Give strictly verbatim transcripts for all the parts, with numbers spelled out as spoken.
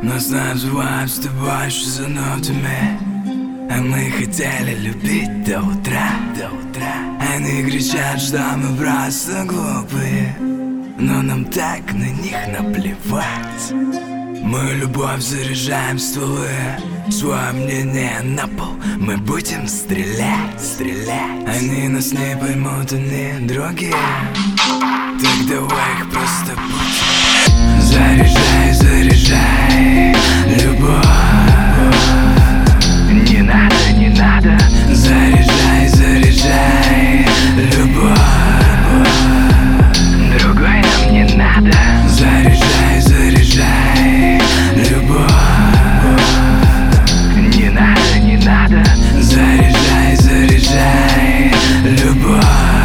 Нас называют с тобой шизанутыми, а мы хотели любить до утра, до утра. Они кричат, что мы просто глупые, но нам так на них наплевать. Мы любовь заряжаем стволы, свое мнение на пол мы будем стрелять, стрелять. Они нас не поймут, они другие, так давай их просто будем. Заряжай, заряжай, любовь. Не надо, не надо. Заряжай, заряжай, любовь. Другой нам не надо. Заряжай, заряжай, любовь. Не надо, не надо. Заряжай, заряжай, любовь.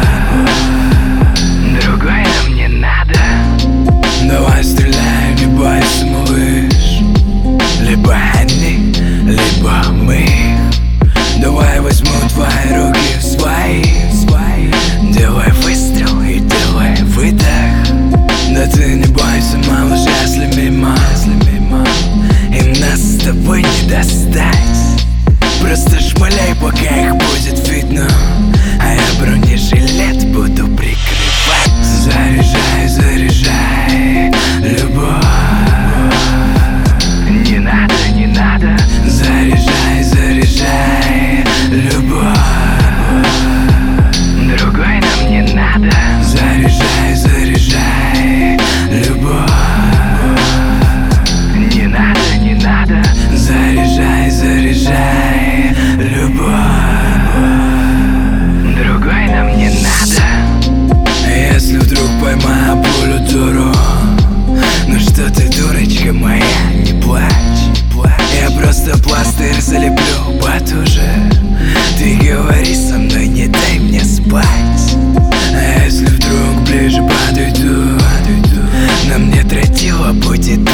Другой нам не надо. Давай стреляй, не бойся, малыш. Либо они, либо мы. Давай возьму твои руки в свои, свои. Делай выстрел и делай выдох. Да ты не бойся, малыш, если мимо, если мимо. Им нас с тобой не достать. Просто шмаляй, пока их будет видно, а я бронежилет буду прикрывать. Заряжай, заряжай, любовь. Не надо, не надо. Заряжай, заряжай, любовь. Другой нам не надо. Заряжай, заряжай, любовь. Не надо, не надо. Заряжай, заряжай, любовь. Другой нам не надо. Если вдруг поймаю пулю, дуру, ну что ты, дурочка моя, не плачь, не плачь. Я просто пластырь залеплю потуже. Ты говори со мной, не дай мне спать. А если вдруг ближе подойду, подойду, на мне тротила будет